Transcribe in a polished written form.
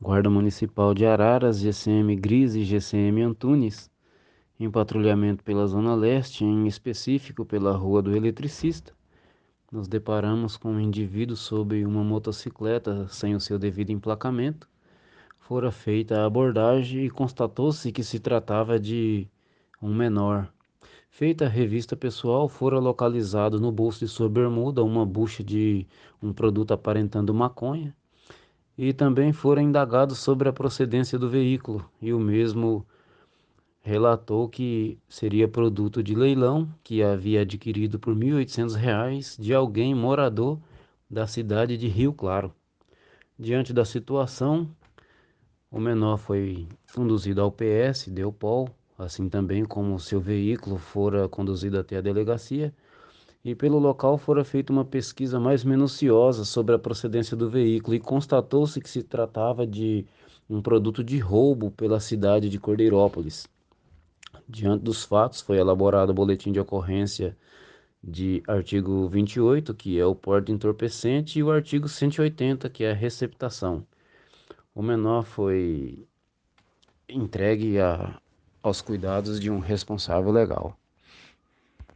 Guarda Municipal de Araras, GCM Gris e GCM Antunes, em patrulhamento pela Zona Leste, em específico pela Rua do Eletricista, nos deparamos com um indivíduo sob uma motocicleta sem o seu devido emplacamento. Fora feita a abordagem e constatou-se que se tratava de um menor. Feita a revista pessoal, fora localizado no bolso de sua bermuda uma bucha de um produto aparentando maconha. E também foram indagados sobre a procedência do veículo, e o mesmo relatou que seria produto de leilão que havia adquirido por R$ 1.800 de alguém morador da cidade de Rio Claro. Diante da situação, o menor foi conduzido ao PS, Deopol, assim também como seu veículo fora conduzido até a delegacia, e pelo local fora feita uma pesquisa mais minuciosa sobre a procedência do veículo e constatou-se que se tratava de um produto de roubo pela cidade de Cordeirópolis. Diante dos fatos, foi elaborado o boletim de ocorrência de artigo 28, que é o porte entorpecente, e o artigo 180, que é a receptação. O menor foi entregue aos cuidados de um responsável legal.